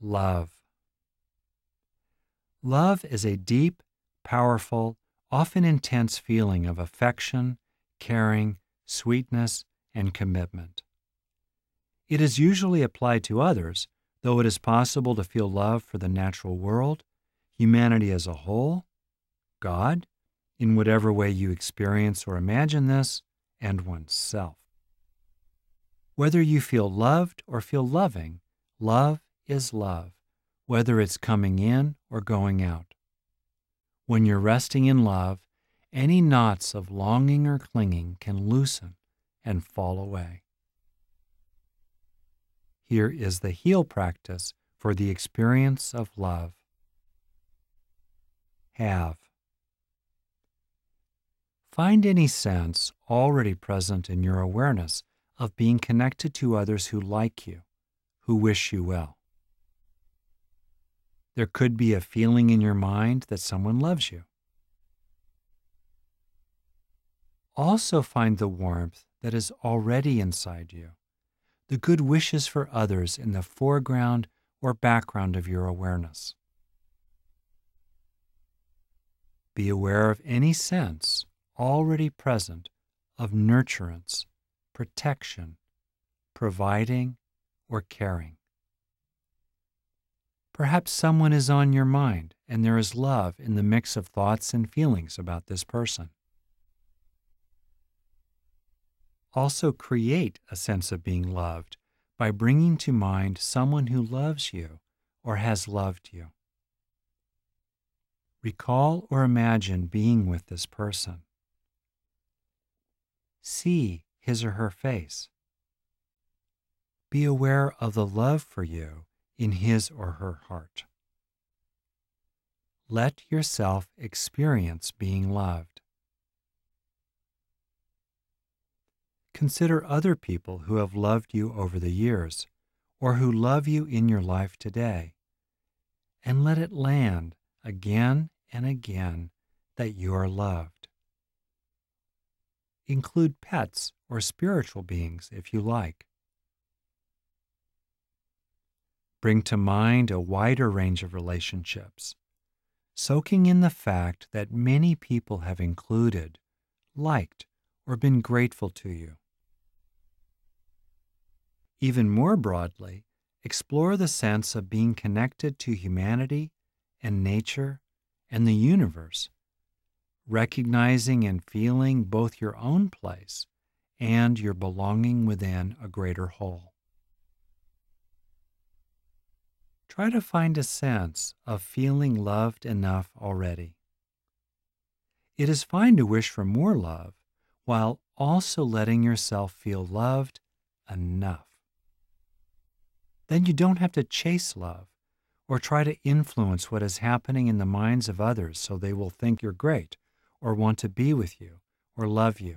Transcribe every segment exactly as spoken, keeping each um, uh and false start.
Love. Love is a deep, powerful, often intense feeling of affection, caring, sweetness, and commitment. It is usually applied to others, though it is possible to feel love for the natural world, humanity as a whole, God, in whatever way you experience or imagine this, and oneself. Whether you feel loved or feel loving, love is love, whether it's coming in or going out. When you're resting in love, any knots of longing or clinging can loosen and fall away. Here is the heal practice for the experience of love. Have. Find any sense already present in your awareness of being connected to others who like you, who wish you well. There could be a feeling in your mind that someone loves you. Also find the warmth that is already inside you, the good wishes for others in the foreground or background of your awareness. Be aware of any sense already present of nurturance, protection, providing, or caring. Perhaps someone is on your mind and there is love in the mix of thoughts and feelings about this person. Also create a sense of being loved by bringing to mind someone who loves you or has loved you. Recall or imagine being with this person. See his or her face. Be aware of the love for you in his or her heart. Let yourself experience being loved. Consider other people who have loved you over the years or who love you in your life today, and let it land again and again that you are loved. Include pets or spiritual beings if you like. Bring to mind a wider range of relationships, soaking in the fact that many people have included, liked, or been grateful to you. Even more broadly, explore the sense of being connected to humanity and nature and the universe, recognizing and feeling both your own place and your belonging within a greater whole. Try to find a sense of feeling loved enough already. It is fine to wish for more love while also letting yourself feel loved enough. Then you don't have to chase love or try to influence what is happening in the minds of others so they will think you're great or want to be with you or love you.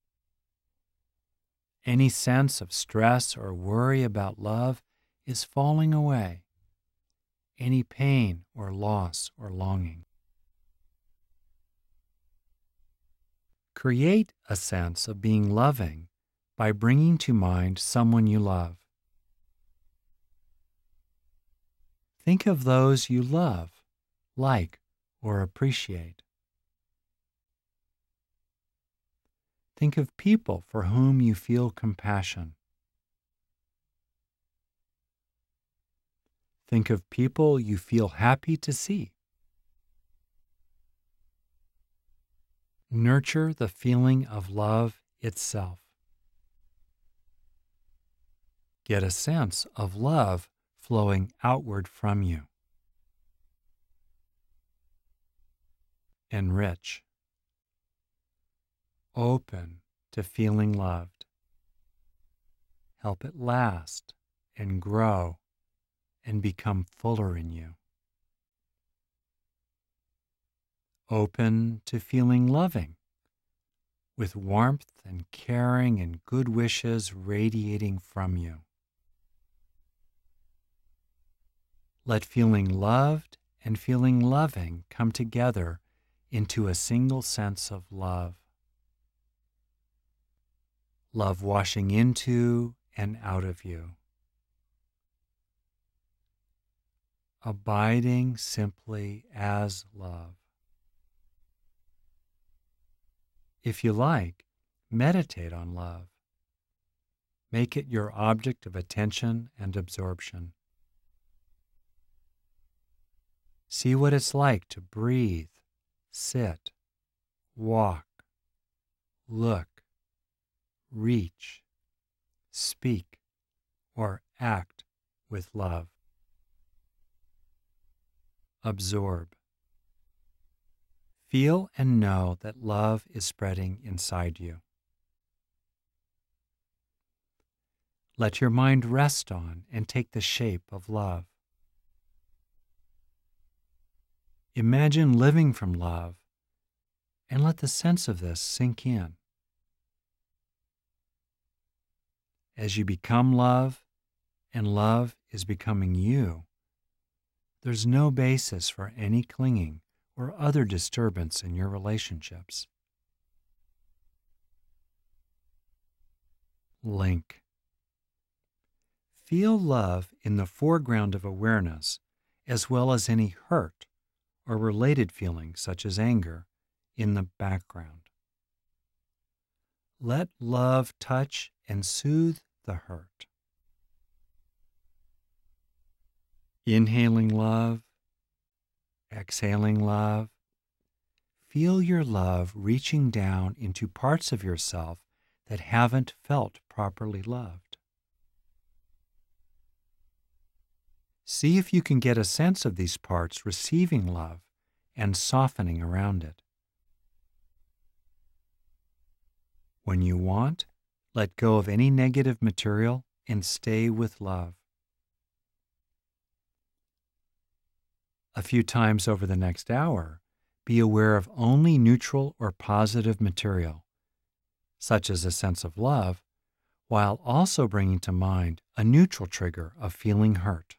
Any sense of stress or worry about love is falling away. Any pain or loss or longing. Create a sense of being loving by bringing to mind someone you love. Think of those you love, like, or appreciate. Think of people for whom you feel compassion. Think of people you feel happy to see. Nurture the feeling of love itself. Get a sense of love flowing outward from you. Enrich. Open to feeling loved. Help it last and grow and become fuller in you. Open to feeling loving, with warmth and caring and good wishes radiating from you. Let feeling loved and feeling loving come together into a single sense of love. Love washing into and out of you. abiding simply as love. If you like, meditate on love. Make it your object of attention and absorption. See what it's like to breathe, sit, walk, look, reach, speak, or act with love. Absorb. Feel and know that love is spreading inside you. Let your mind rest on and take the shape of love. Imagine living from love and let the sense of this sink in. As you become love and love is becoming you, there's no basis for any clinging or other disturbance in your relationships. Link. Feel love in the foreground of awareness, as well as any hurt or related feelings such as anger in the background. Let love touch and soothe the hurt. Inhaling love, exhaling love. Feel your love reaching down into parts of yourself that haven't felt properly loved. See if you can get a sense of these parts receiving love and softening around it. When you want, let go of any negative material and stay with love. A few times over the next hour, be aware of only neutral or positive material, such as a sense of love, while also bringing to mind a neutral trigger of feeling hurt.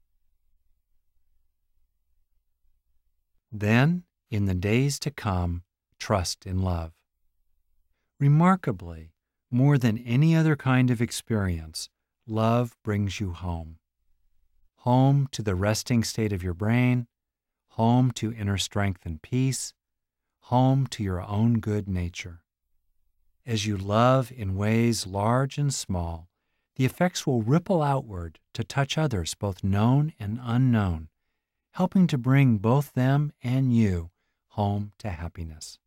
Then, in the days to come, trust in love. Remarkably, more than any other kind of experience, love brings you home. Home to the resting state of your brain, home to inner strength and peace, home to your own good nature. As you love in ways large and small, the effects will ripple outward to touch others, both known and unknown, helping to bring both them and you home to happiness.